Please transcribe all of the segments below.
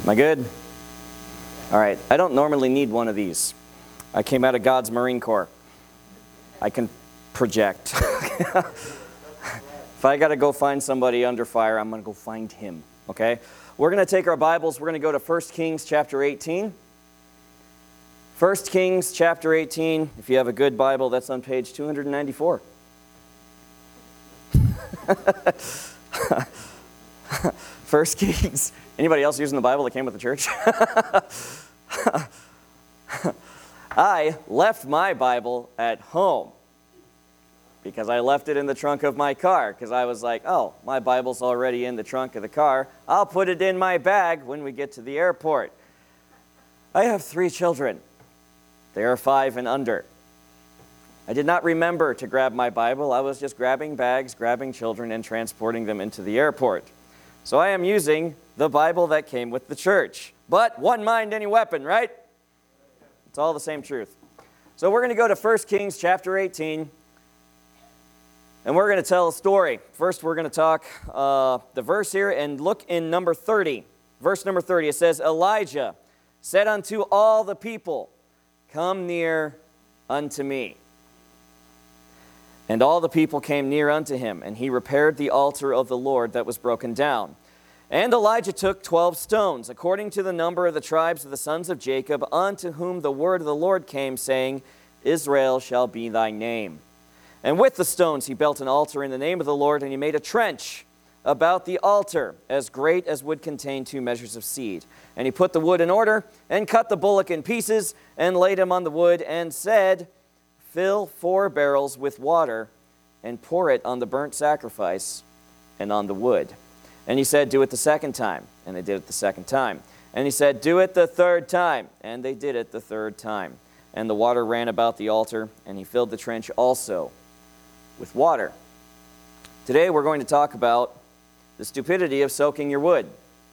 Am I good? All right. I don't normally need one of these. I came out of God's Marine Corps. I can project. If I got to go find somebody under fire, I'm going to go find him. Okay? We're going to take our Bibles. We're going to go to 1 Kings chapter 18. 1 Kings chapter 18. If you have a good Bible, that's on page 294. First Kings. Anybody else using the Bible that came with the church? I left my Bible at home because I left it in the trunk of my car because I was like, oh, my Bible's already in the trunk of the car. I'll put it in my bag when we get to the airport. I have 3 children. They are 5 and under. I did not remember to grab my Bible. I was just grabbing bags, grabbing children, and transporting them into the airport. So I am using the Bible that came with the church. But one mind, any weapon, right? It's all the same truth. So we're going to go to 1 Kings chapter 18, and we're going to tell a story. First, we're going to talk the verse here, and look in number 30. Verse number 30, it says, Elijah said unto all the people, Come near unto me. And all the people came near unto him, and he repaired the altar of the Lord that was broken down. And Elijah took 12 stones, according to the number of the tribes of the sons of Jacob, unto whom the word of the Lord came, saying, Israel shall be thy name. And with the stones he built an altar in the name of the Lord, and he made a trench about the altar, as great as would contain 2 measures of seed. And he put the wood in order, and cut the bullock in pieces, and laid him on the wood, and said, Fill 4 barrels with water, and pour it on the burnt sacrifice and on the wood. And he said, Do it the second time. And they did it the second time. And he said, Do it the third time. And they did it the third time. And the water ran about the altar, and he filled the trench also with water. Today we're going to talk about the stupidity of soaking your wood.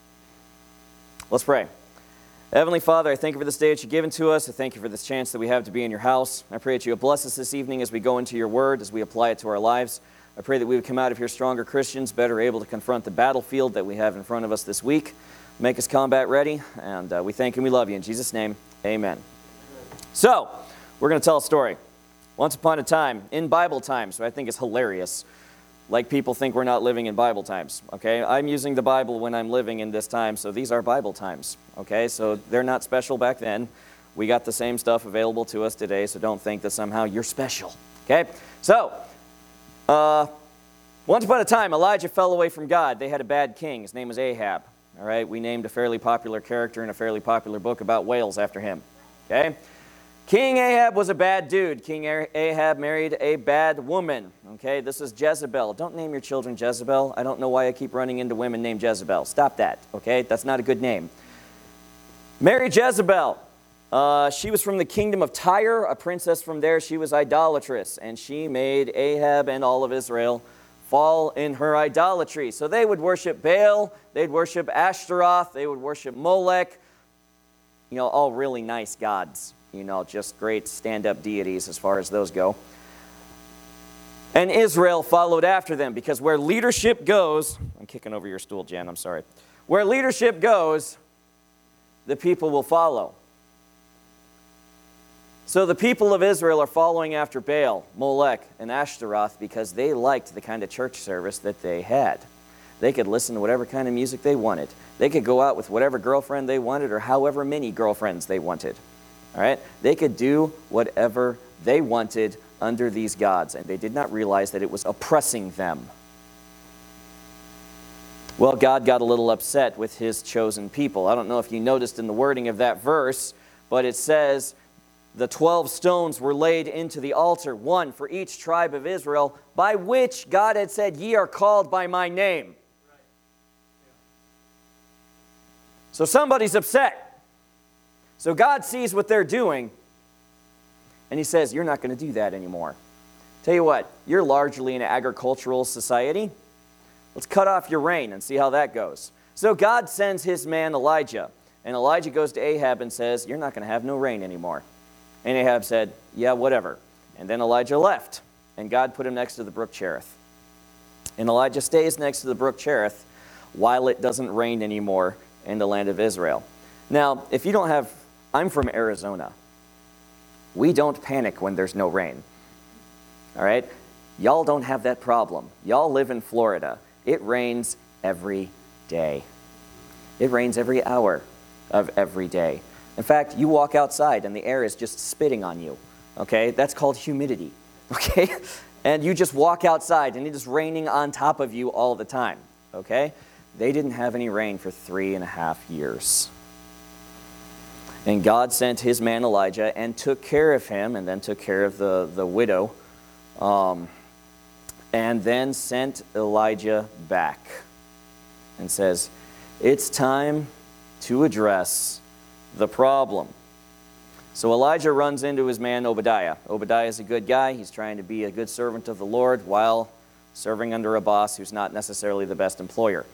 Let's pray. Heavenly Father, I thank you for this day that you've given to us. I thank you for this chance that we have to be in your house. I pray that you will bless us this evening as we go into your word, as we apply it to our lives. I pray that we would come out of here stronger Christians, better able to confront the battlefield that we have in front of us this week. Make us combat ready, and we thank and we love you. In Jesus' name, amen. So, we're going to tell a story. Once upon a time, in Bible times, so I think it's hilarious. Like people think we're not living in Bible times, okay? I'm using the Bible when I'm living in this time, so these are Bible times, okay? So they're not special back then. We got the same stuff available to us today, so don't think that somehow you're special, okay? So, once upon a time, Elijah fell away from God. They had a bad king. His name was Ahab, all right? We named a fairly popular character in a fairly popular book about whales after him, okay? King Ahab was a bad dude. King Ahab married a bad woman. Okay, this is Jezebel. Don't name your children Jezebel. I don't know why I keep running into women named Jezebel. Stop that, okay? That's not a good name. Married Jezebel. She was from the kingdom of Tyre, a princess from there. She was idolatrous, and she made Ahab and all of Israel fall in her idolatry. So they would worship Baal, they'd worship Ashtaroth, they would worship Molech, you know, all really nice gods. You know, just great stand-up deities as far as those go. And Israel followed after them, because where leadership goes, I'm kicking over your stool, Jan, I'm sorry. Where leadership goes, the people will follow. So the people of Israel are following after Baal, Molech, and Ashtaroth because they liked the kind of church service that they had. They could listen to whatever kind of music they wanted. They could go out with whatever girlfriend they wanted or however many girlfriends they wanted. All right? They could do whatever they wanted under these gods, and they did not realize that it was oppressing them. Well, God got a little upset with his chosen people. I don't know if you noticed in the wording of that verse, but it says, the 12 stones were laid into the altar, 1 for each tribe of Israel, by which God had said, Ye are called by my name. So somebody's upset. So God sees what they're doing, and he says, you're not going to do that anymore. Tell you what, you're largely an agricultural society. Let's cut off your rain and see how that goes. So God sends his man Elijah, and Elijah goes to Ahab and says, you're not going to have no rain anymore. And Ahab said, yeah, whatever. And then Elijah left, and God put him next to the brook Cherith. And Elijah stays next to the brook Cherith while it doesn't rain anymore in the land of Israel. Now, if you don't have, I'm from Arizona. We don't panic when there's no rain. All right? Y'all don't have that problem. Y'all live in Florida. It rains every day. It rains every hour of every day. In fact, you walk outside and the air is just spitting on you. Okay? That's called humidity. Okay? And you just walk outside and it is raining on top of you all the time. Okay? They didn't have any rain for 3.5 years. And God sent his man Elijah and took care of him, and then took care of the widow, and then sent Elijah back and says, it's time to address the problem. So Elijah runs into his man Obadiah. Obadiah is a good guy. He's trying to be a good servant of the Lord while serving under a boss who's not necessarily the best employer.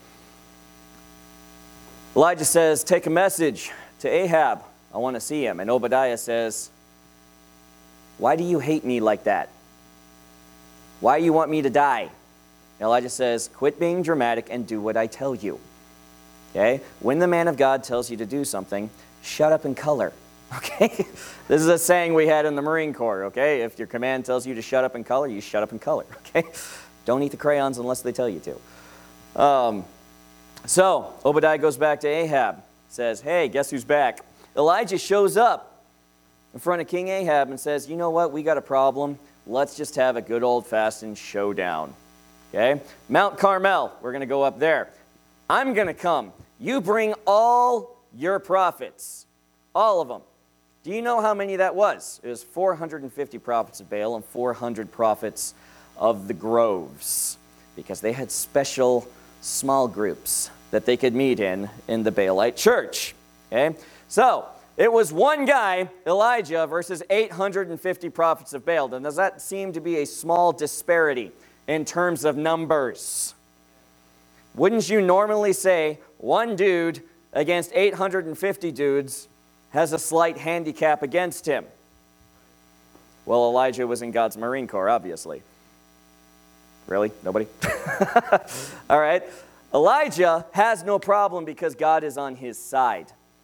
Elijah says, take a message to Ahab. I want to see him. And Obadiah says, why do you hate me like that? Why do you want me to die? And Elijah says, quit being dramatic and do what I tell you. Okay? When the man of God tells you to do something, shut up and color. Okay? This is a saying we had in the Marine Corps. Okay? If your command tells you to shut up and color, you shut up and color. Okay? Don't eat the crayons unless they tell you to. So Obadiah goes back to Ahab. Says, hey, guess who's back? Elijah shows up in front of King Ahab and says, you know what, we got a problem. Let's just have a good old-fashioned showdown. Okay? Mount Carmel, we're going to go up there. I'm going to come. You bring all your prophets, all of them. Do you know how many that was? It was 450 prophets of Baal and 400 prophets of the groves, because they had special small groups that they could meet in the Baalite church. Okay? So, it was one guy, Elijah, versus 850 prophets of Baal. And does that seem to be a small disparity in terms of numbers? Wouldn't you normally say one dude against 850 dudes has a slight handicap against him? Well, Elijah was in God's Marine Corps, obviously. Really? Nobody? All right. Elijah has no problem because God is on his side.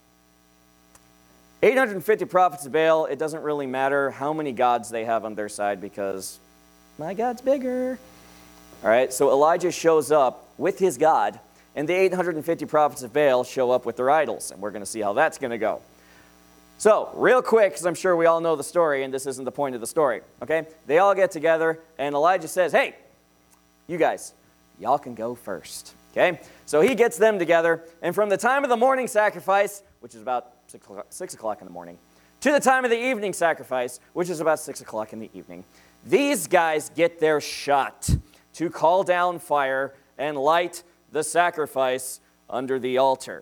850 prophets of Baal, it doesn't really matter how many gods they have on their side because my God's bigger. All right, so Elijah shows up with his God, and the 850 prophets of Baal show up with their idols, and we're going to see how that's going to go. So, real quick, because I'm sure we all know the story, and this isn't the point of the story, okay? They all get together, and Elijah says, hey, you guys, y'all can go first, okay? So he gets them together, and from the time of the morning sacrifice, which is about 6 o'clock in the morning, to the time of the evening sacrifice, which is about 6 o'clock in the evening, these guys get their shot to call down fire and light the sacrifice under the altar.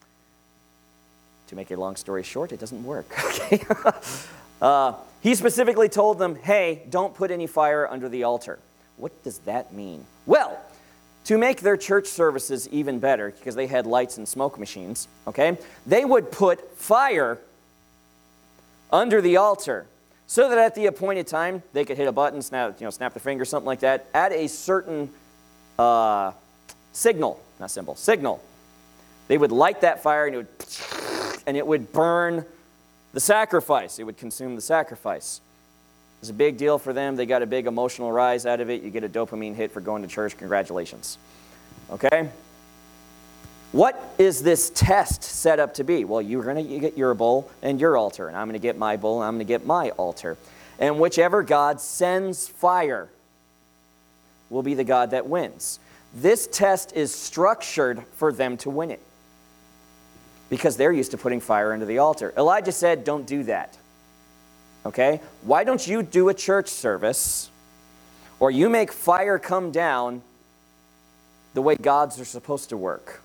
To make a long story short, it doesn't work. Okay? He specifically told them, hey, don't put any fire under the altar. What does that mean? Well, to make their church services even better, because they had lights and smoke machines, okay, they would put fire under the altar so that at the appointed time, they could hit a button, snap their finger, something like that, at a certain signal. They would light that fire and it would burn the sacrifice. It would consume the sacrifice. It was a big deal for them. They got a big emotional rise out of it. You get a dopamine hit for going to church. Congratulations. Okay? What is this test set up to be? Well, you're going to get your bull and your altar, and I'm going to get my bull and I'm going to get my altar. And whichever God sends fire will be the God that wins. This test is structured for them to win it because they're used to putting fire under the altar. Elijah said, don't do that. Okay? Why don't you do a church service or you make fire come down the way gods are supposed to work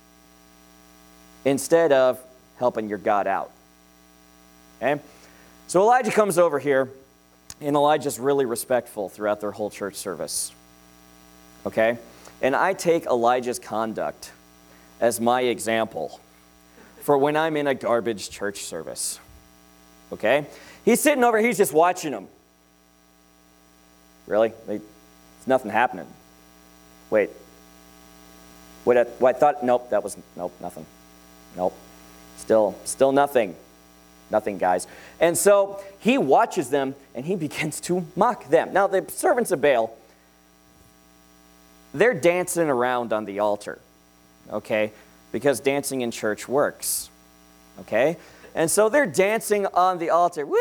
instead of helping your God out? Okay? So Elijah comes over here, and Elijah's really respectful throughout their whole church service. Okay? And I take Elijah's conduct as my example for when I'm in a garbage church service. Okay? He's sitting over here, he's just watching them. Really? There's nothing happening. Wait. I thought, nope, nothing. Nope. Still nothing. Nothing, guys. And so he watches them and he begins to mock them. Now, the servants of Baal, they're dancing around on the altar, okay? Because dancing in church works, okay? And so they're dancing on the altar. Woo!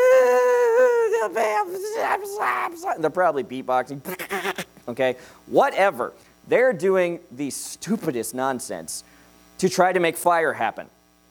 They're probably beatboxing, okay? Whatever. They're doing the stupidest nonsense to try to make fire happen,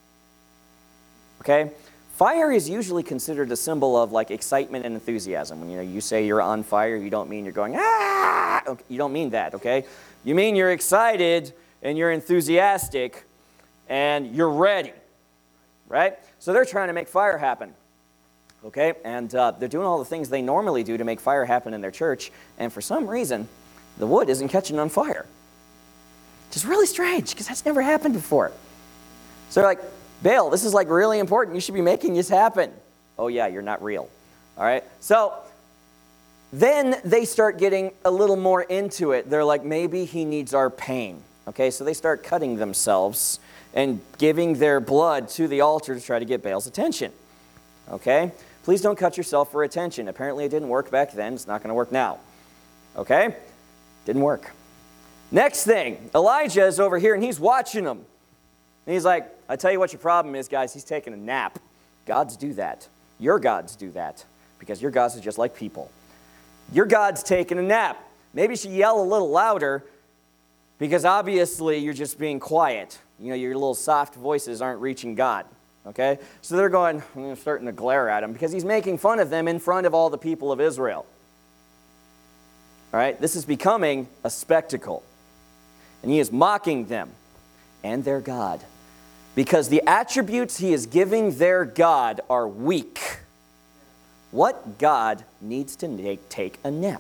okay? Fire is usually considered a symbol of like excitement and enthusiasm. When you say you're on fire, you don't mean you're going, ah! Okay, you don't mean that, okay? You mean you're excited and you're enthusiastic and you're ready, right? So they're trying to make fire happen, okay? And they're doing all the things they normally do to make fire happen in their church, and for some reason, the wood isn't catching on fire. Which is really strange, because that's never happened before. So they're like, Baal, this is like really important. You should be making this happen. Oh yeah, you're not real. All right? So then they start getting a little more into it. They're like, maybe he needs our pain. Okay, so they start cutting themselves and giving their blood to the altar to try to get Baal's attention. Okay? Please don't cut yourself for attention. Apparently it didn't work back then. It's not going to work now. Okay? Didn't work. Next thing, Elijah is over here and he's watching them. And he's like, I tell you what your problem is, guys. He's taking a nap. Gods do that. Your gods do that because your gods are just like people. Your God's taking a nap. Maybe you should yell a little louder because obviously you're just being quiet. Your little soft voices aren't reaching God. Okay? So they're starting to glare at him because he's making fun of them in front of all the people of Israel. All right? This is becoming a spectacle. And he is mocking them and their God, because the attributes he is giving their God are weak. What God needs to take a nap?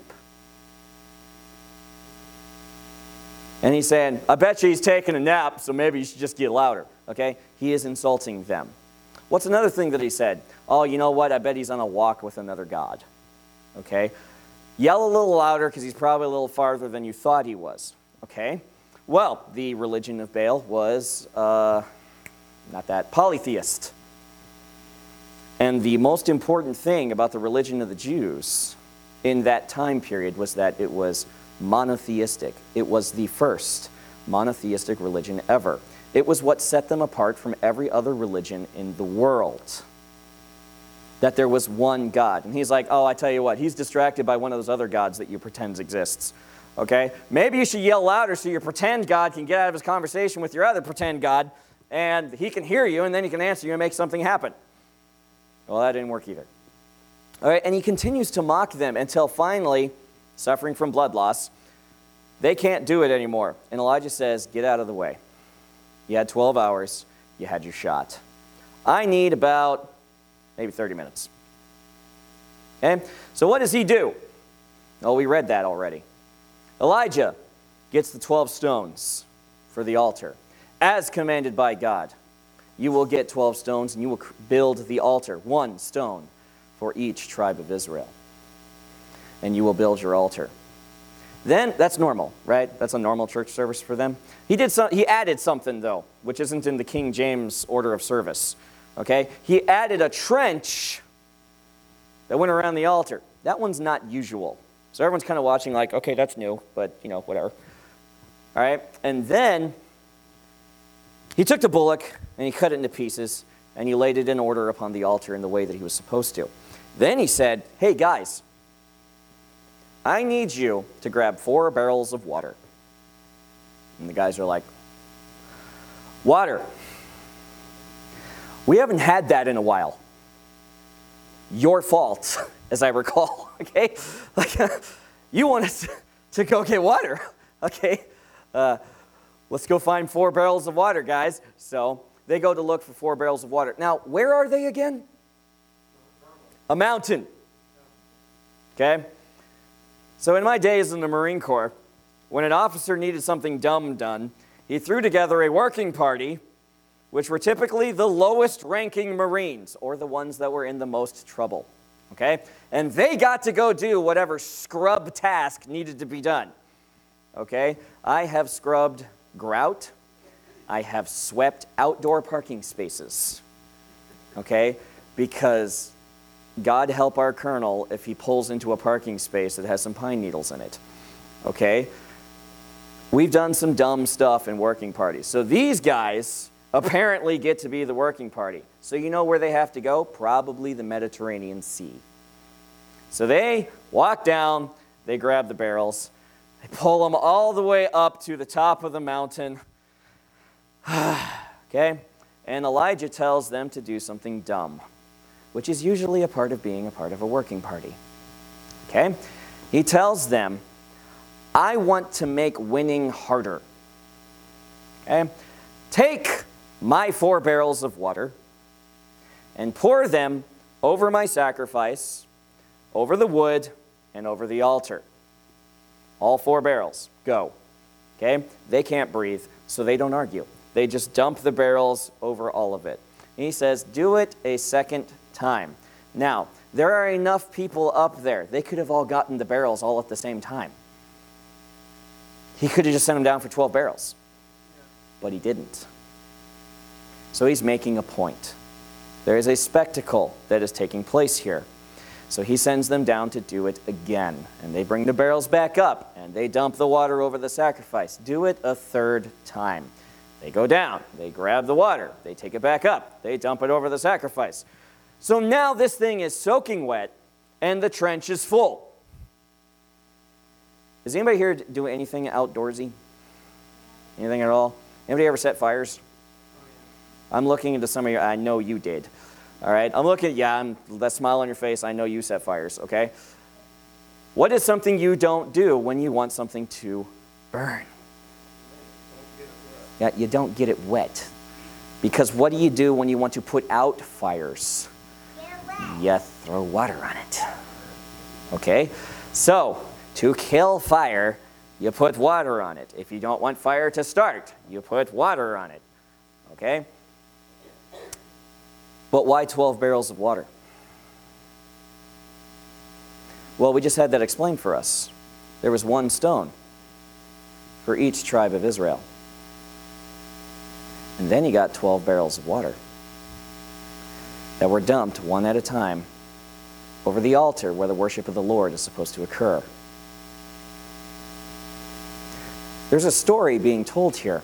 And he's saying, I bet you he's taking a nap, so maybe you should just get louder. Okay? He is insulting them. What's another thing that he said? Oh, you know what? I bet he's on a walk with another God. Okay? Yell a little louder because he's probably a little farther than you thought he was. Okay? Well, the religion of Baal was polytheist. And the most important thing about the religion of the Jews in that time period was that it was monotheistic. It was the first monotheistic religion ever. It was what set them apart from every other religion in the world. That there was one God. And he's like, oh, I tell you what, he's distracted by one of those other gods that you pretend exists. Okay? Maybe you should yell louder so your pretend God can get out of his conversation with your other pretend God, and he can hear you, and then he can answer you and make something happen. Well, that didn't work either. All right, and he continues to mock them until finally, suffering from blood loss, they can't do it anymore. And Elijah says, get out of the way. You had 12 hours. You had your shot. I need about maybe 30 minutes. Okay? So what does he do? Oh, we read that already. Elijah gets the 12 stones for the altar, as commanded by God. You will get 12 stones and you will build the altar, 1 stone for each tribe of Israel. And you will build your altar. Then, that's normal, right? That's a normal church service for them. He added something, though, which isn't in the King James order of service. Okay? He added a trench that went around the altar. That one's not usual. So everyone's kind of watching like, okay, that's new, but, whatever. All right? And then he took the bullock and he cut it into pieces and he laid it in order upon the altar in the way that he was supposed to. Then he said, hey, guys, I need you to grab 4 barrels of water. And the guys are like, water? We haven't had that in a while. Your fault, as I recall, okay? You want us to go get water, okay? Let's go find 4 barrels of water, guys. So they go to look for 4 barrels of water. Now, where are they again? A mountain, okay? So in my days in the Marine Corps, when an officer needed something dumb done, he threw together a working party, which were typically the lowest ranking Marines, or the ones that were in the most trouble, okay? And they got to go do whatever scrub task needed to be done, okay? I have scrubbed grout I have swept outdoor parking spaces, okay? Because God help our colonel if he pulls into a parking space that has some pine needles in it, okay? We've done some dumb stuff in working parties. So these guys apparently get to be the working party. So you know where they have to go? Probably the Mediterranean Sea. So they walk down, they grab the barrels, they pull them all the way up to the top of the mountain. Okay? And Elijah tells them to do something dumb, which is usually a part of being a part of a working party. Okay? He tells them, I want to make winning harder. Okay? Take my 4 barrels of water and pour them over my sacrifice, over the wood, and over the altar. All 4 barrels. Go. Okay? They can't breathe, so they don't argue. They just dump the barrels over all of it. And he says, do it a second time. Now, there are enough people up there. They could have all gotten the barrels all at the same time. He could have just sent them down for 12 barrels. But he didn't. So he's making a point. There is a spectacle that is taking place here. So he sends them down to do it again. And they bring the barrels back up, and they dump the water over the sacrifice. Do it a third time. They go down. They grab the water. They take it back up. They dump it over the sacrifice. So now this thing is soaking wet, and the trench is full. Is anybody here doing anything outdoorsy? Anything at all? Anybody ever set fires? I'm looking into some of you. I know you did. All right, I'm looking, that smile on your face, I know you set fires, okay? What is something you don't do when you want something to burn? Yeah, you don't get it wet. Because what do you do when you want to put out fires? You throw water on it. Okay? So, to kill fire, you put water on it. If you don't want fire to start, you put water on it. Okay? But why 12 barrels of water? Well, we just had that explained for us. There was 1 stone for each tribe of Israel. And then he got 12 barrels of water that were dumped one at a time over the altar where the worship of the Lord is supposed to occur. There's a story being told here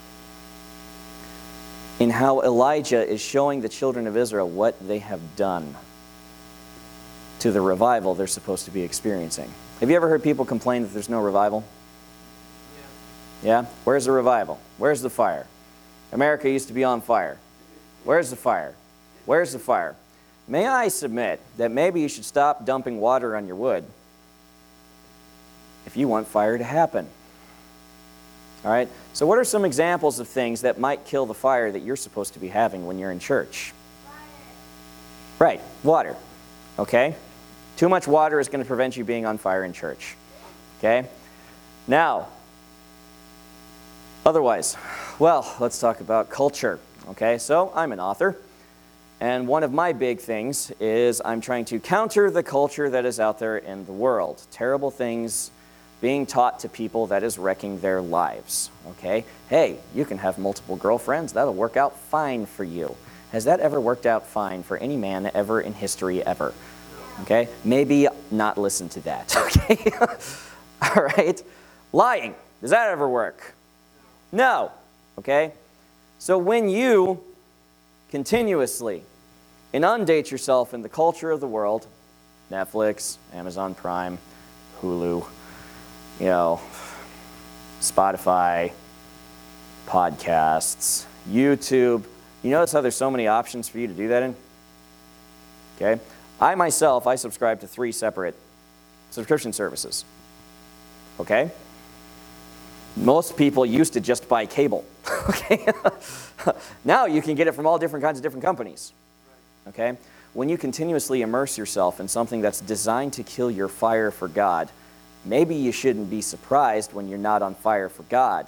in how Elijah is showing the children of Israel what they have done to the revival they're supposed to be experiencing. Have you ever heard people complain that there's no revival? Yeah? Where's the revival? Where's the fire? America used to be on fire. Where's the fire? Where's the fire? May I submit that maybe you should stop dumping water on your wood if you want fire to happen. All right? So what are some examples of things that might kill the fire that you're supposed to be having when you're in church? Water. Right, water. Okay? Too much water is going to prevent you being on fire in church. Okay? Now, otherwise, well, let's talk about culture. Okay, so I'm an author, and one of my big things is I'm trying to counter the culture that is out there in the world. Terrible things being taught to people that is wrecking their lives. Okay, hey, you can have multiple girlfriends. That'll work out fine for you. Has that ever worked out fine for any man ever in history ever? Okay, maybe not listen to that. Okay, all right. Lying, does that ever work? No. Okay? So when you continuously inundate yourself in the culture of the world, Netflix, Amazon Prime, Hulu, Spotify, podcasts, YouTube, you notice how there's so many options for you to do that in? Okay? I myself, I subscribe to 3 separate subscription services. Okay? Most people used to just buy cable. Okay? Now you can get it from all different kinds of different companies. Okay? When you continuously immerse yourself in something that's designed to kill your fire for God, maybe you shouldn't be surprised when you're not on fire for God.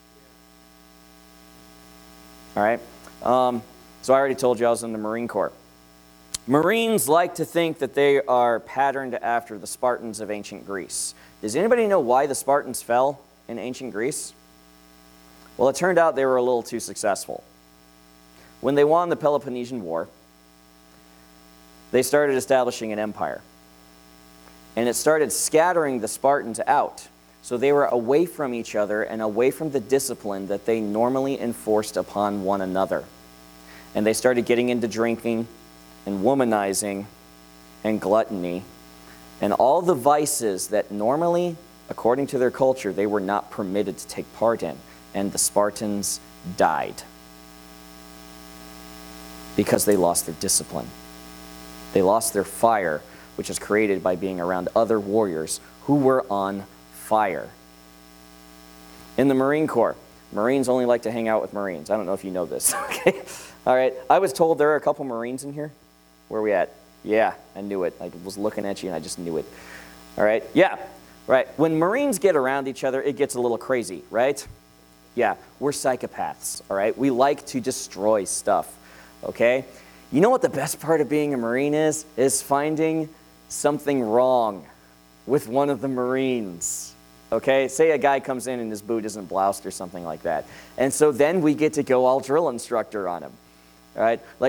All right? So I already told you I was in the Marine Corps. Marines like to think that they are patterned after the Spartans of ancient Greece. Does anybody know why the Spartans fell in ancient Greece? Well, it turned out they were a little too successful. When they won the Peloponnesian War, they started establishing an empire. And it started scattering the Spartans out. So they were away from each other and away from the discipline that they normally enforced upon one another. And they started getting into drinking and womanizing and gluttony and all the vices that normally, according to their culture, they were not permitted to take part in. And the Spartans died because they lost their discipline. They lost their fire, which is created by being around other warriors who were on fire. In the Marine Corps, Marines only like to hang out with Marines. I don't know if you know this. Okay. All right. I was told there are a couple Marines in here. Where are we at? Yeah, I knew it. I was looking at you and I just knew it. All right. Yeah. Right. When Marines get around each other, it gets a little crazy, right? Yeah, we're psychopaths, all right? We like to destroy stuff, okay? You know what the best part of being a Marine is? Is finding something wrong with one of the Marines, okay? Say a guy comes in and his boot isn't bloused or something like that. And so then we get to go all drill instructor on him, all right? Like,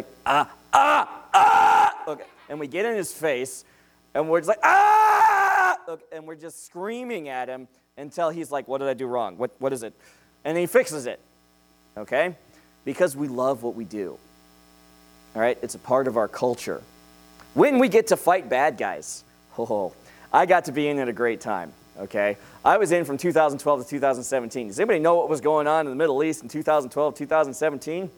okay. And we get in his face, and we're just like, okay. And we're just screaming at him until he's like, what did I do wrong? What is it? And he fixes it, okay? Because we love what we do, all right? It's a part of our culture. When we get to fight bad guys, I got to be in at a great time, okay? I was in from 2012 to 2017. Does anybody know what was going on in the Middle East in 2012, 2017?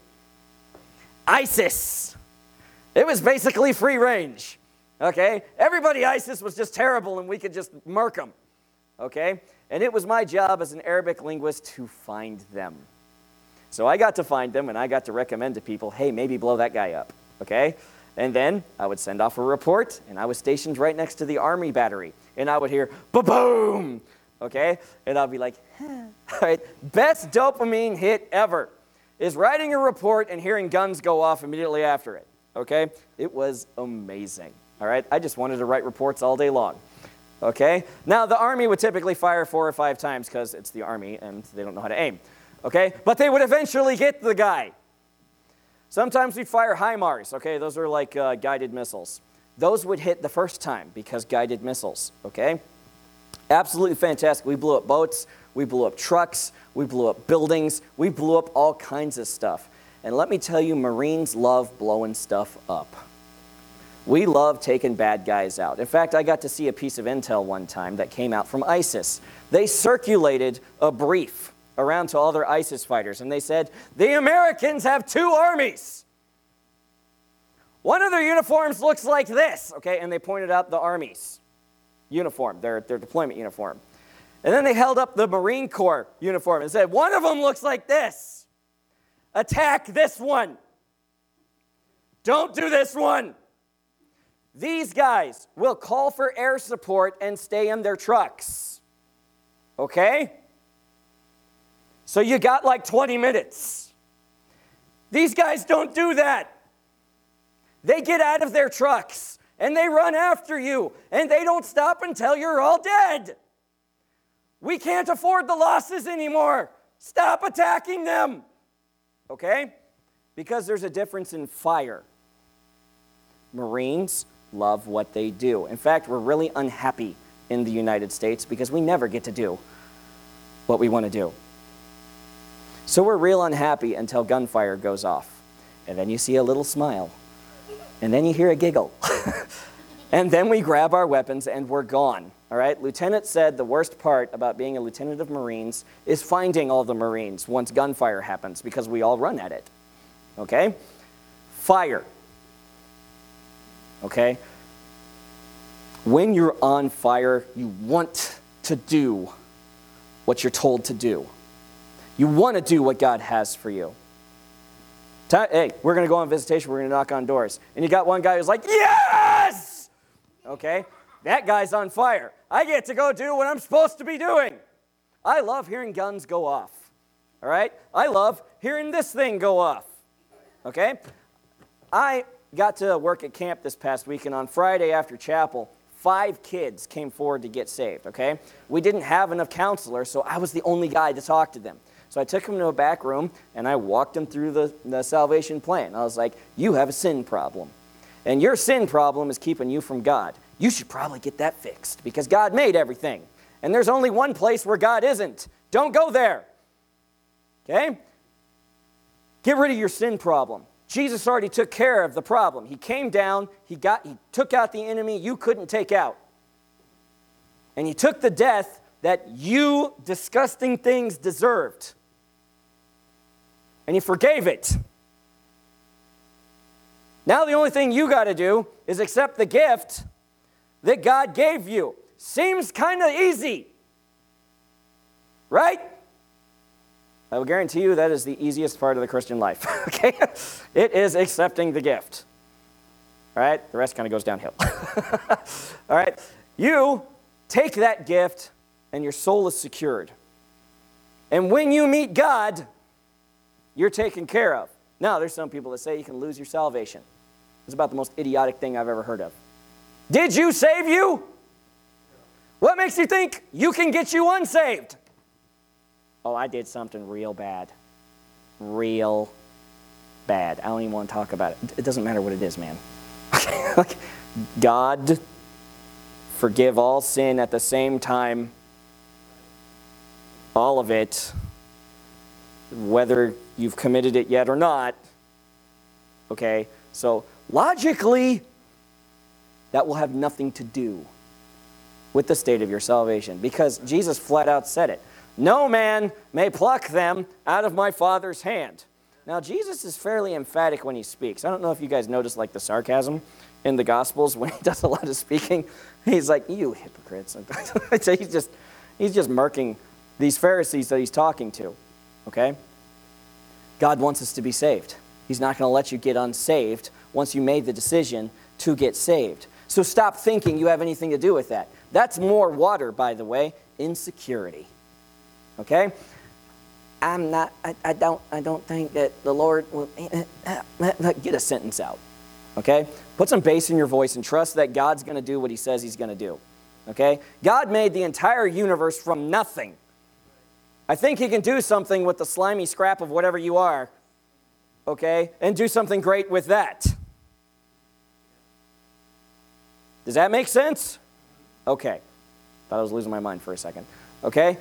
ISIS. It was basically free range, okay? Everybody ISIS was just terrible and we could just murk them, okay? And it was my job as an Arabic linguist to find them. So I got to find them, and I got to recommend to people, hey, maybe blow that guy up, okay? And then I would send off a report, and I was stationed right next to the Army battery. And I would hear, ba-boom, okay? And I'll be like, all right, best dopamine hit ever is writing a report and hearing guns go off immediately after it, okay? It was amazing, all right? I just wanted to write reports all day long. Okay? Now, the Army would typically fire 4 or 5 times because it's the Army and they don't know how to aim. Okay? But they would eventually get the guy. Sometimes we'd fire HIMARS. Okay? Those are like guided missiles. Those would hit the first time because guided missiles. Okay? Absolutely fantastic. We blew up boats. We blew up trucks. We blew up buildings. We blew up all kinds of stuff. And let me tell you, Marines love blowing stuff up. We love taking bad guys out. In fact, I got to see a piece of intel one time that came out from ISIS. They circulated a brief around to all their ISIS fighters, and they said, the Americans have 2 armies. One of their uniforms looks like this, okay? And they pointed out the Army's uniform, their deployment uniform. And then they held up the Marine Corps uniform and said, one of them looks like this. Attack this one. Don't do this one. These guys will call for air support and stay in their trucks, okay? So you got like 20 minutes. These guys don't do that. They get out of their trucks, and they run after you, and they don't stop until you're all dead. We can't afford the losses anymore. Stop attacking them, okay? Because there's a difference in fire. Marines love what they do. In fact, we're really unhappy in the United States because we never get to do what we want to do. So we're real unhappy until gunfire goes off. And then you see a little smile. And then you hear a giggle. And then we grab our weapons and we're gone. All right? Lieutenant said the worst part about being a lieutenant of Marines is finding all the Marines once gunfire happens because we all run at it. Okay? Fire. Okay? When you're on fire, you want to do what you're told to do. You want to do what God has for you. Hey, we're going to go on visitation. We're going to knock on doors. And you got one guy who's like, yes! Okay? That guy's on fire. I get to go do what I'm supposed to be doing. I love hearing guns go off. All right? I love hearing this thing go off. Okay? I got to work at camp this past week, and on Friday after chapel, 5 kids came forward to get saved, okay? We didn't have enough counselors, so I was the only guy to talk to them. So I took him to a back room, and I walked him through the salvation plan. I was like, you have a sin problem. And your sin problem is keeping you from God. You should probably get that fixed because God made everything. And there's only one place where God isn't. Don't go there. Okay? Get rid of your sin problem. Jesus already took care of the problem. He came down, he took out the enemy you couldn't take out. And he took the death that you disgusting things deserved. And he forgave it. Now the only thing you got to do is accept the gift that God gave you. Seems kind of easy. Right? I will guarantee you that is the easiest part of the Christian life. Okay? It is accepting the gift. All right? The rest kind of goes downhill. All right? You take that gift and your soul is secured. And when you meet God, you're taken care of. Now, there's some people that say you can lose your salvation. It's about the most idiotic thing I've ever heard of. Did you save you? What makes you think you can get you unsaved? Oh, I did something real bad. Real bad. I don't even want to talk about it. It doesn't matter what it is, man. Like, God, forgive all sin at the same time. All of it. Whether you've committed it yet or not. Okay? So, logically, that will have nothing to do with the state of your salvation. Because Jesus flat out said it. No man may pluck them out of my Father's hand. Now, Jesus is fairly emphatic when he speaks. I don't know if you guys notice like the sarcasm in the Gospels when he does a lot of speaking. He's like, you hypocrites. So he's just murking these Pharisees that he's talking to. Okay? God wants us to be saved. He's not going to let you get unsaved once you made the decision to get saved. So stop thinking you have anything to do with that. That's more water, by the way, insecurity. Okay? I don't think that the Lord will... Get a sentence out. Okay? Put some bass in your voice and trust that God's going to do what he says he's going to do. Okay? God made the entire universe from nothing. I think he can do something with the slimy scrap of whatever you are. Okay? And do something great with that. Does that make sense? Okay. Thought I was losing my mind for a second. Okay?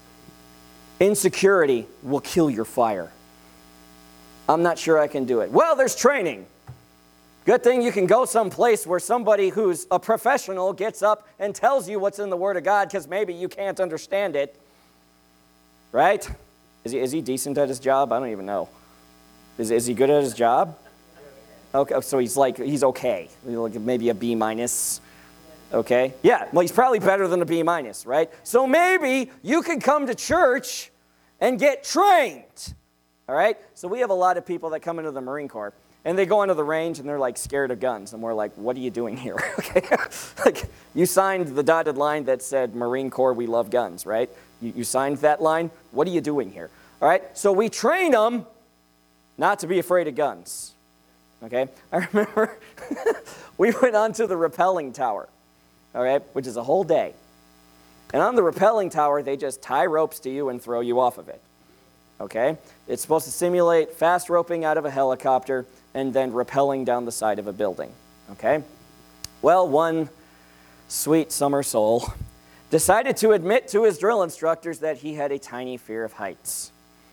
Insecurity will kill your fire. I'm not sure I can do it. Well, there's training. Good thing you can go someplace where somebody who's a professional gets up and tells you what's in the Word of God because maybe you can't understand it. Right? Is he decent at his job? I don't even know. Is he good at his job? Okay, so he's okay. Maybe a B-. Okay? Yeah, well, he's probably better than a B-, right? So maybe you can come to church and get trained. All right? So we have a lot of people that come into the Marine Corps, and they go into the range, and they're, like, scared of guns. And we're like, what are you doing here? Okay? Like, you signed the dotted line that said, Marine Corps, we love guns, right? You signed that line? What are you doing here? All right? So we train them not to be afraid of guns. Okay? I remember we went onto the rappelling tower. All right, which is a whole day. And on the rappelling tower, they just tie ropes to you and throw you off of it. Okay? It's supposed to simulate fast roping out of a helicopter and then rappelling down the side of a building. Okay? Well, one sweet summer soul decided to admit to his drill instructors that he had a tiny fear of heights.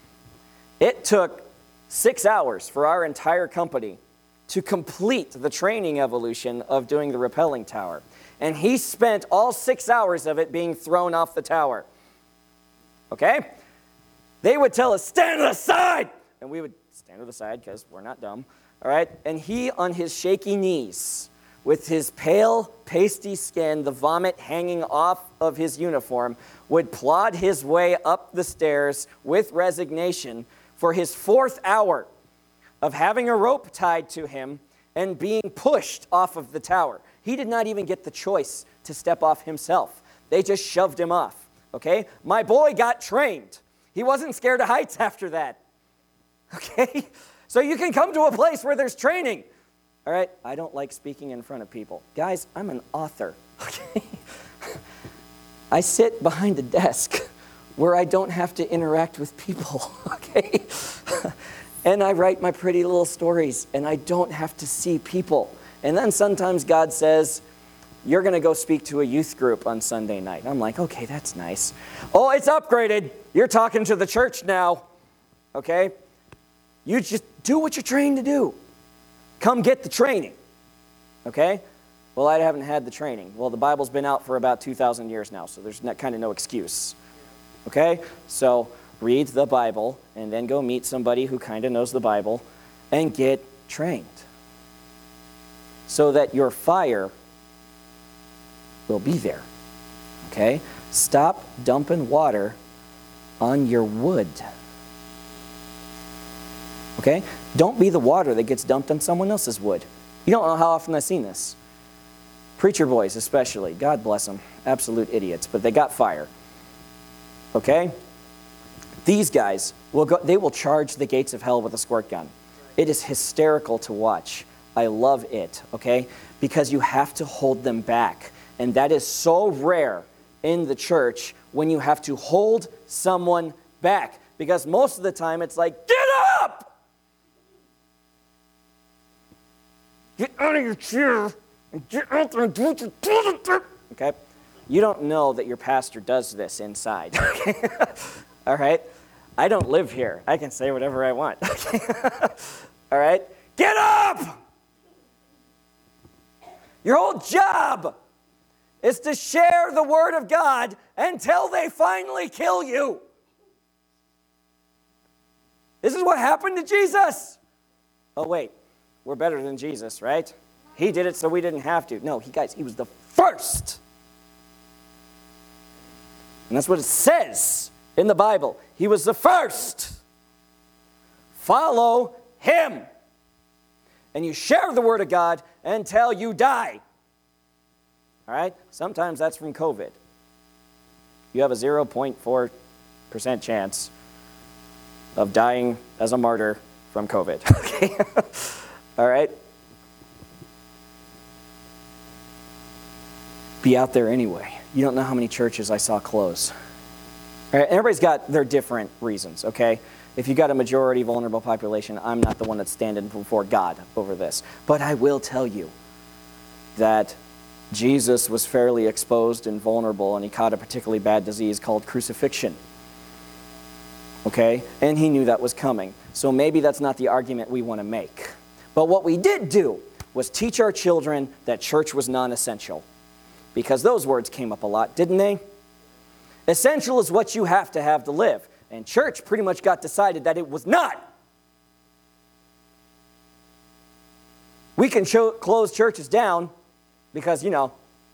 It took 6 hours for our entire company to complete the training evolution of doing the rappelling tower. And he spent all 6 hours of it being thrown off the tower. Okay? They would tell us, stand to the side! And we would stand to the side because we're not dumb. All right? And he, on his shaky knees, with his pale, pasty skin, the vomit hanging off of his uniform, would plod his way up the stairs with resignation for his 4th hour of having a rope tied to him and being pushed off of the tower. He did not even get the choice to step off himself. They just shoved him off, okay? My boy got trained. He wasn't scared of heights after that, okay? So you can come to a place where there's training. All right, I don't like speaking in front of people. Guys, I'm an author, okay? I sit behind a desk where I don't have to interact with people, okay? And I write my pretty little stories, and I don't have to see people. And then sometimes God says, you're going to go speak to a youth group on Sunday night. I'm like, okay, that's nice. Oh, it's upgraded. You're talking to the church now, okay? You just do what you're trained to do. Come get the training, okay? Well, I haven't had the training. Well, the Bible's been out for about 2,000 years now, so there's kind of no excuse, okay? So read the Bible and then go meet somebody who kind of knows the Bible and get trained so that your fire will be there, okay? Stop dumping water on your wood, okay? Don't be the water that gets dumped on someone else's wood. You don't know how often I've seen this. Preacher boys especially, God bless them, absolute idiots, but they got fire, okay? These guys, they will charge the gates of hell with a squirt gun. It is hysterical to watch. I love it, okay? Because you have to hold them back. And that is so rare in the church when you have to hold someone back. Because most of the time it's like, get up! Get out of your chair and get out there and do what you're supposed to do. Okay? You don't know that your pastor does this inside. Okay? All right? I don't live here. I can say whatever I want. Okay? All right? Get up! Your whole job is to share the word of God until they finally kill you. This is what happened to Jesus. Oh, wait. We're better than Jesus, right? He did it so we didn't have to. No, he was the first. And that's what it says in the Bible. He was the first. Follow him. And you share the word of God until you die. All right? Sometimes that's from COVID. You have a 0.4% chance of dying as a martyr from COVID. Okay? All right? Be out there anyway. You don't know how many churches I saw close. All right? Everybody's got their different reasons, okay? If you got a majority vulnerable population, I'm not the one that's standing before God over this. But I will tell you that Jesus was fairly exposed and vulnerable, and he caught a particularly bad disease called crucifixion. Okay? And he knew that was coming. So maybe that's not the argument we want to make. But what we did do was teach our children that church was non-essential. Because those words came up a lot, didn't they? Essential is what you have to live. And church pretty much got decided that it was not. We can close churches down because, it's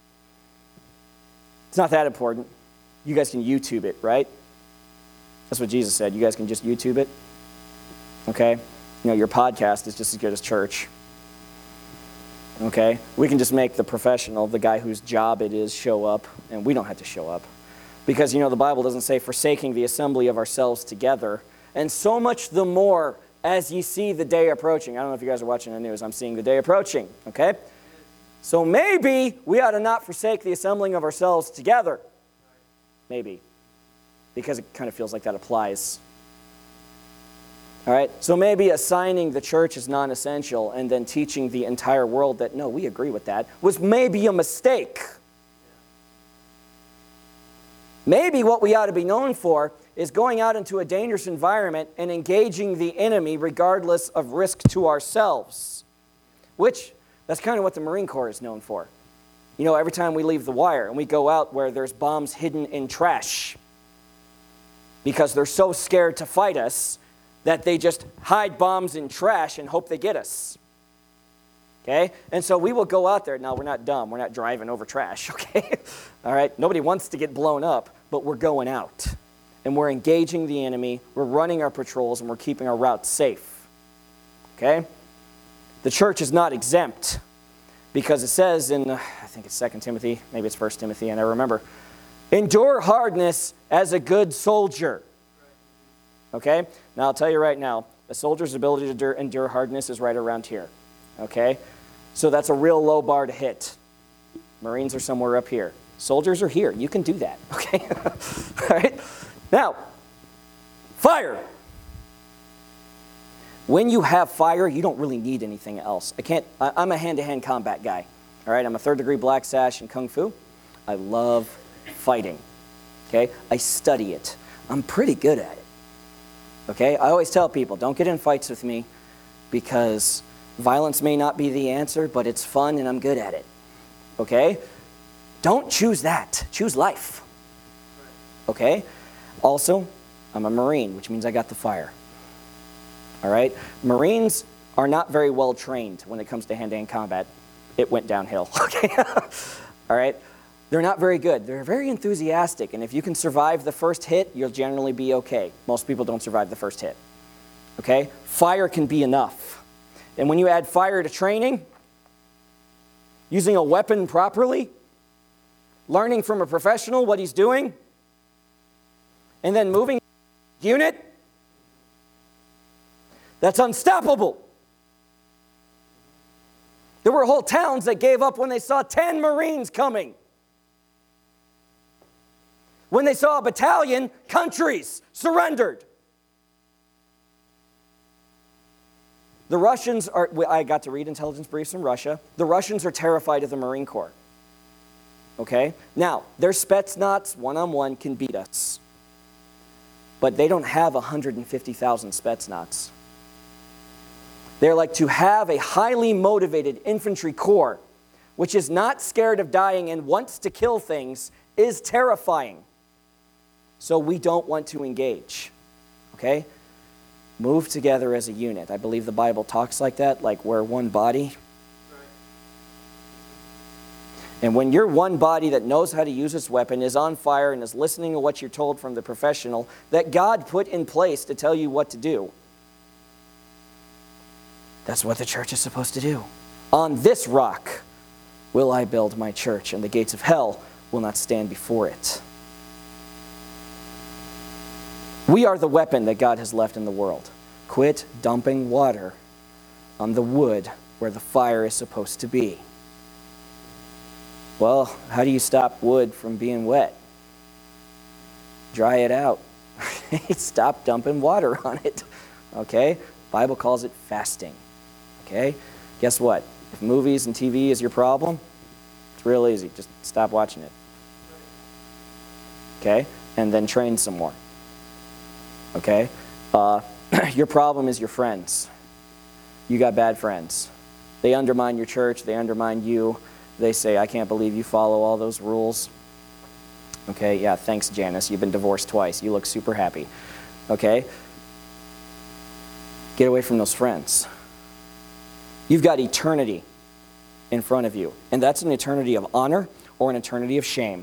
not that important. You guys can YouTube it, right? That's what Jesus said. You guys can just YouTube it. Okay? Your podcast is just as good as church. Okay? We can just make the professional, the guy whose job it is, show up, and we don't have to show up. Because, the Bible doesn't say forsaking the assembly of ourselves together. And so much the more as ye see the day approaching. I don't know if you guys are watching the news. I'm seeing the day approaching, okay? So maybe we ought to not forsake the assembling of ourselves together. Maybe. Because it kind of feels like that applies. All right? So maybe assigning the church as non-essential and then teaching the entire world that, no, we agree with that, was maybe a mistake. Maybe what we ought to be known for is going out into a dangerous environment and engaging the enemy regardless of risk to ourselves. Which, that's kind of what the Marine Corps is known for. Every time we leave the wire and we go out where there's bombs hidden in trash because they're so scared to fight us that they just hide bombs in trash and hope they get us. Okay? And so we will go out there. Now, we're not dumb. We're not driving over trash, okay? All right? Nobody wants to get blown up, but we're going out. And we're engaging the enemy. We're running our patrols, and we're keeping our routes safe. Okay? The church is not exempt because it says in, I think it's 2 Timothy, maybe it's 1 Timothy, I never remember, endure hardness as a good soldier. Okay? Now, I'll tell you right now, a soldier's ability to endure hardness is right around here. Okay? So that's a real low bar to hit. Marines are somewhere up here. Soldiers are here. You can do that. Okay? All right? Now, fire. When you have fire, you don't really need anything else. I'm a hand-to-hand combat guy. All right, I'm a third-degree black sash in Kung Fu. I love fighting. Okay, I study it. I'm pretty good at it. Okay, I always tell people, don't get in fights with me because violence may not be the answer, but it's fun and I'm good at it. Okay? Don't choose that. Choose life. Okay? Also, I'm a Marine, which means I got the fire. All right? Marines are not very well trained when it comes to hand-to-hand combat. It went downhill. Okay? All right? They're not very good. They're very enthusiastic, and if you can survive the first hit, you'll generally be okay. Most people don't survive the first hit. Okay? Fire can be enough. And when you add fire to training, using a weapon properly, learning from a professional what he's doing, and then moving unit, that's unstoppable. There were whole towns that gave up when they saw 10 Marines coming. When they saw a battalion, countries surrendered. The Russians are, I got to read intelligence briefs from Russia. The Russians are terrified of the Marine Corps. Okay? Now, their Spetsnaz one-on-one can beat us. But they don't have 150,000 Spetsnaz. They're like, to have a highly motivated infantry corps, which is not scared of dying and wants to kill things, is terrifying. So we don't want to engage. Okay? Move together as a unit. I believe the Bible talks like that, like we're one body. And when you're one body that knows how to use its weapon, is on fire, and is listening to what you're told from the professional that God put in place to tell you what to do, that's what the church is supposed to do. On this rock will I build my church, and the gates of hell will not stand before it. We are the weapon that God has left in the world. Quit dumping water on the wood where the fire is supposed to be. Well, how do you stop wood from being wet? Dry it out. Stop dumping water on it. Okay? Bible calls it fasting. Okay? Guess what? If movies and TV is your problem, it's real easy. Just stop watching it. Okay? And then train some more. Okay? Your problem is your friends. You got bad friends. They undermine your church. They undermine you. They say, I can't believe you follow all those rules. Okay, yeah, thanks, Janice. You've been divorced twice. You look super happy. Okay? Get away from those friends. You've got eternity in front of you. And that's an eternity of honor or an eternity of shame.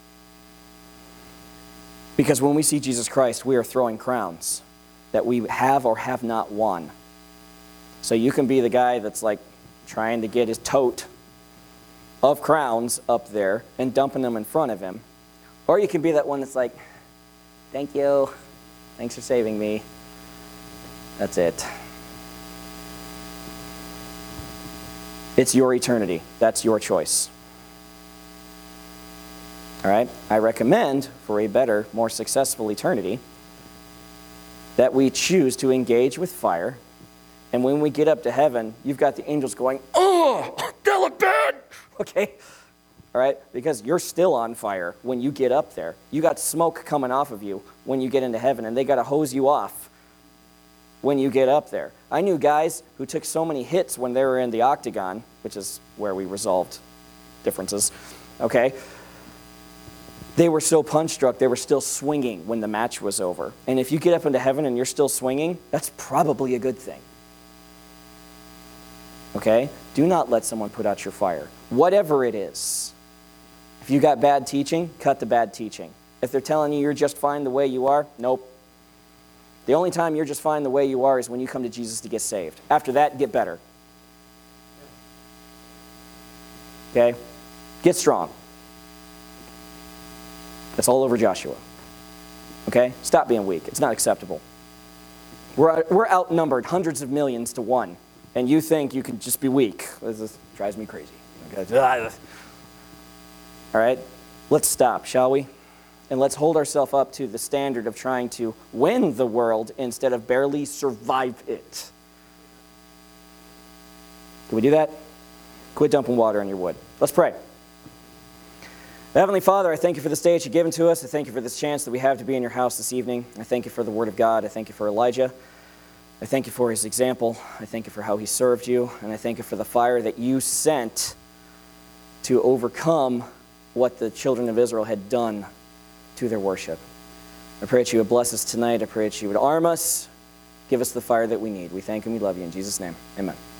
Because when we see Jesus Christ, we are throwing crowns that we have or have not won. So you can be the guy that's like trying to get his tote of crowns up there and dumping them in front of him. Or you can be that one that's like, thank you, thanks for saving me. That's it. It's your eternity. That's your choice. All right? I recommend, for a better, more successful eternity, that we choose to engage with fire. And when we get up to heaven, you've got the angels going, oh, that looked bad. Okay? All right? Because you're still on fire when you get up there. You got smoke coming off of you when you get into heaven, and they got to hose you off when you get up there. I knew guys who took so many hits when they were in the octagon, which is where we resolved differences. Okay? They were so punch-struck, they were still swinging when the match was over. And if you get up into heaven and you're still swinging, that's probably a good thing. Okay? Do not let someone put out your fire. Whatever it is. If you got bad teaching, cut the bad teaching. If they're telling you you're just fine the way you are, nope. The only time you're just fine the way you are is when you come to Jesus to get saved. After that, get better. Okay? Get strong. That's all over Joshua. Okay? Stop being weak. It's not acceptable. We're outnumbered hundreds of millions to one, and you think you can just be weak. This drives me crazy. Okay? All right? Let's stop, shall we? And let's hold ourselves up to the standard of trying to win the world instead of barely survive it. Can we do that? Quit dumping water on your wood. Let's pray. Heavenly Father, I thank you for this day that you've given to us. I thank you for this chance that we have to be in your house this evening. I thank you for the word of God. I thank you for Elijah. I thank you for his example. I thank you for how he served you. And I thank you for the fire that you sent to overcome what the children of Israel had done to their worship. I pray that you would bless us tonight. I pray that you would arm us, give us the fire that we need. We thank and we love you in Jesus' name. Amen.